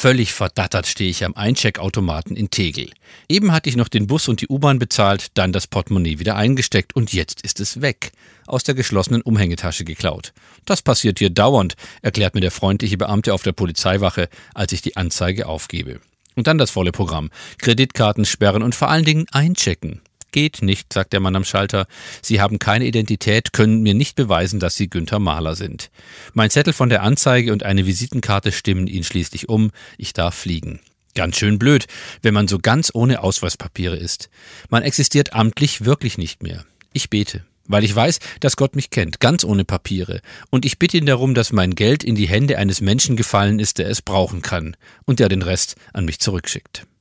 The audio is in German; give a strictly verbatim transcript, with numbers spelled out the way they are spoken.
Völlig verdattert stehe ich am Eincheckautomaten in Tegel. Eben hatte ich noch den Bus und die U-Bahn bezahlt, dann das Portemonnaie wieder eingesteckt und jetzt ist es weg. Aus der geschlossenen Umhängetasche geklaut. Das passiert hier dauernd, erklärt mir der freundliche Beamte auf der Polizeiwache, als ich die Anzeige aufgebe. Und dann das volle Programm. Kreditkarten sperren und vor allen Dingen einchecken. Geht nicht, sagt der Mann am Schalter. Sie haben keine Identität, können mir nicht beweisen, dass Sie Günther Mahler sind. Mein Zettel von der Anzeige und eine Visitenkarte stimmen ihn schließlich um. Ich darf fliegen. Ganz schön blöd, wenn man so ganz ohne Ausweispapiere ist. Man existiert amtlich wirklich nicht mehr. Ich bete, weil ich weiß, dass Gott mich kennt, ganz ohne Papiere. Und ich bitte ihn darum, dass mein Geld in die Hände eines Menschen gefallen ist, der es brauchen kann und der den Rest an mich zurückschickt.